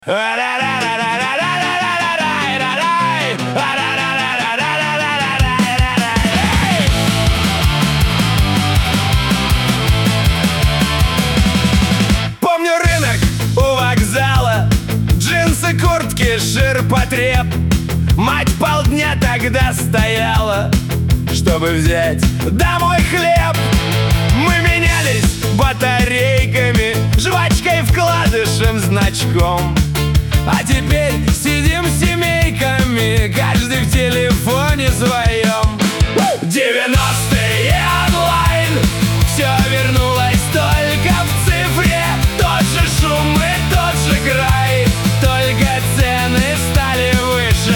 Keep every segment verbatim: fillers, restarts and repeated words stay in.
Помню рынок у вокзала, джинсы, куртки, ширпотреб. Мать полдня тогда стояла, чтобы взять домой хлеб. Мы менялись батарейками, жвачкой, вкладышем, значком. А теперь сидим семейками, каждый в телефоне своем. Девяностые онлайн, все вернулось только в цифре. Тот же шум и тот же край, только цены стали выше.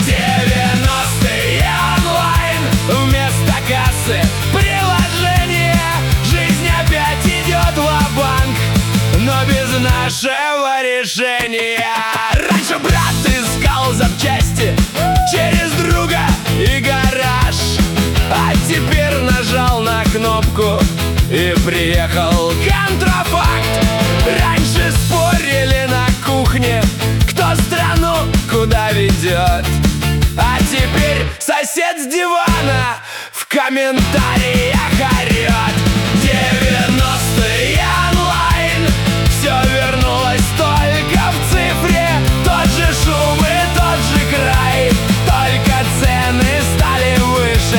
Девяностые онлайн, вместо кассы приложение. Жизнь опять идет ва-банк, но без нашего решения. Раньше брат искал запчасти через друга и гараж, а теперь нажал на кнопку и приехал контрафакт. Раньше спорили на кухне, кто страну куда ведет, а теперь сосед с дивана в комментариях орет. Девяностые онлайн, все вернулось только в цифре. Тот же шум и тот же край, только цены стали выше.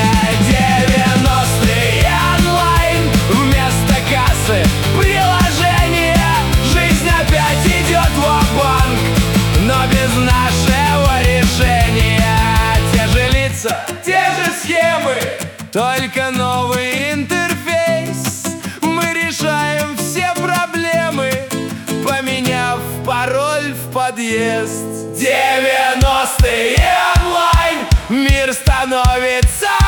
Девяностые онлайн, вместо кассы приложение. Жизнь опять идет ва-банк, но без нашего решения. Те же лица, те же схемы, только новый интерфейс. Мы решаем все проблемы, поменяв пароль в подъезд. Девяностые онлайн, мир становится